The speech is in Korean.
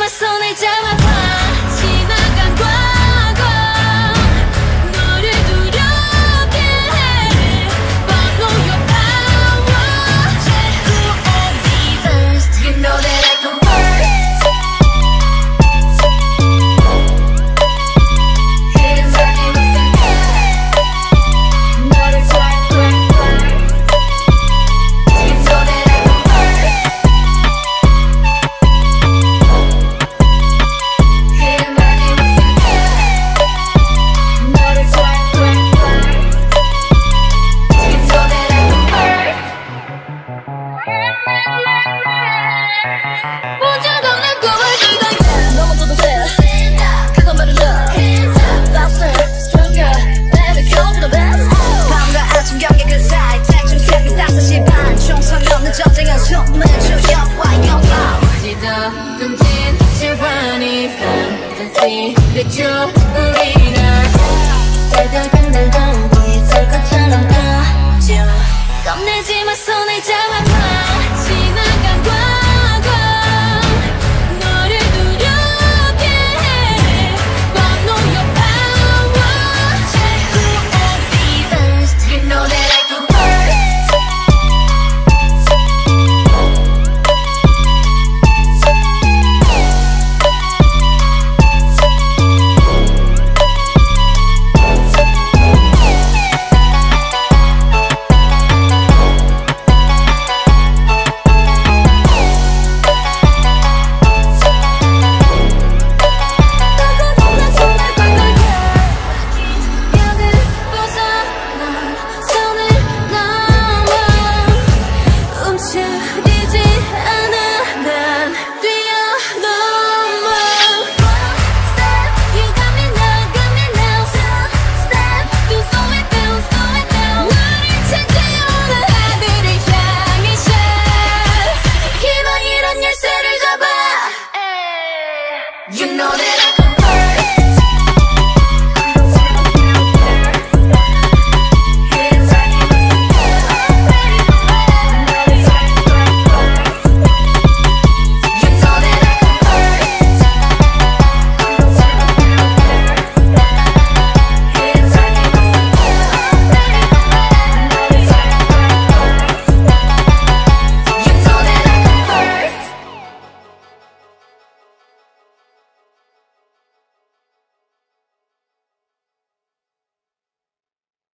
너만 손을 잡아봐. 지나간 과거 너를 두렵게 해. Follow your power. Who will be first? You know that I can work. Hidden burning with the 너를 twerk twerk twerk. You know that I can work. Hidden burning with the 너를 twerk twerk twerk. You know that I can work. 먼저 걷는 꿈을 이거야. 넘어져도 돼. 그건 바로 love. Faster, stronger, let it go for the best. 밤과 아침 경계 그 사이 대충 새벽 5시 반. 총선 없는 전쟁은 숨을 주여와 영광. 지저분진 실화니 fantasy 비추 우리를 살던